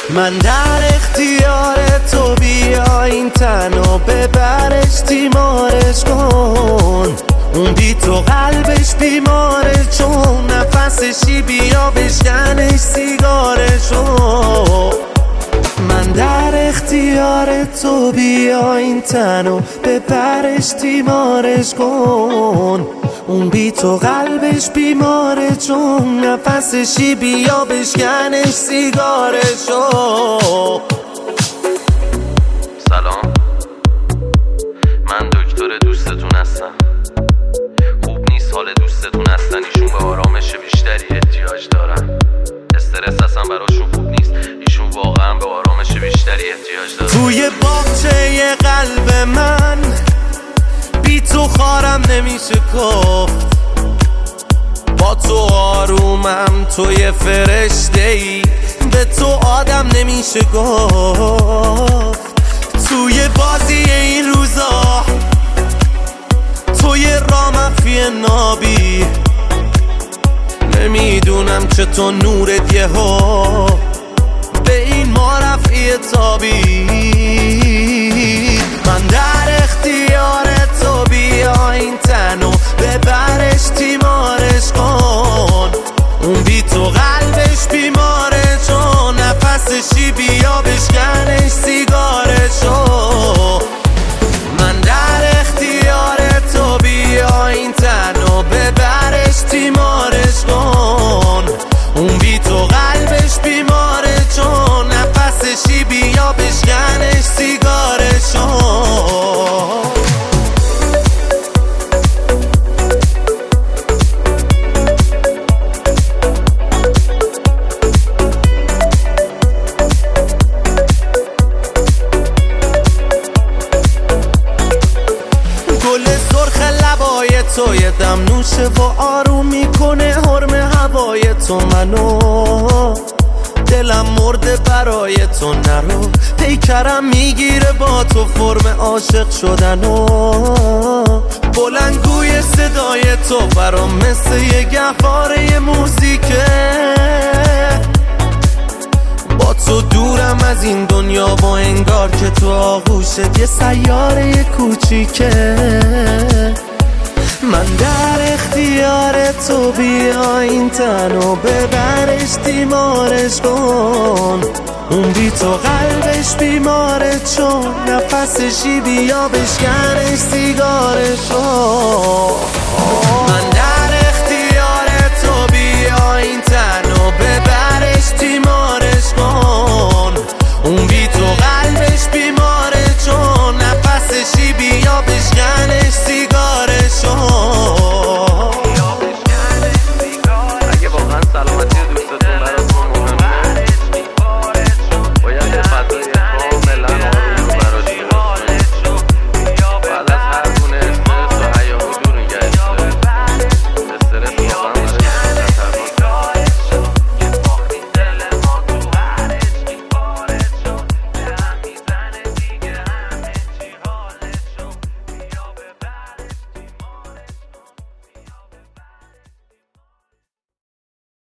من در اختیار تو، بیا این تنو ببرش تیمارش کن. اون بی تو قلبش بیماره، چون نفسشی بیا بشکنش سیگارشو. من در اختیار تو، بیا این تنو ببرش تیمارش کن. اون بی تو قلبش بیماره، چون نفسشی بیا بشکنش سیگارشو. سلام، من دکتر دوستتون هستم. خوب نیست حال دوستتون هستن، ایشون به آرامش بیشتری احتیاج دارن. استرس اصلا براشون خوب نیست، ایشون واقعا به آرامش بیشتری احتیاج دارن. توی باغچه قلب من بی تو خارم نمیشه گفت. با تو آرومم، توی فرشته‌ای، به تو آدم نمیشه گفت. توی بازی این روزا، توی رامفی نابی، نمیدونم چطور نورت یهو به این ما رفعی تابی. من در اختیار تو، بیا این تنو ببرش تیمارش کن. اون بی تو قلبش بیماره، چون نفسشی بیا بشکنش سیگارشو. من در اختیار تو، بیا این تنو ببرش تیمارش کن. اون بی تو قلبش بیماره، چون نفسشی بیا بشکنش سیگارشو. گل سرخ لبای تو یه دم نوشه و آروم میکنه حرم هوای تو منو. دلم مرده برای تو، نرو پیکرم میگیره با تو فرم عاشق شدنو. بلندگوی صدای تو برام مثل یه گهواره موزیکه. با تو دورم از این دنیا، با انگار که تو آغوشت یه سیاره کوچیکه. من در اختیار تو، بیا این تنو ببرش تیمارش کن. اون بی تو قلبش بیماره، چون نفسشی بیا بشکنش سیگارشو.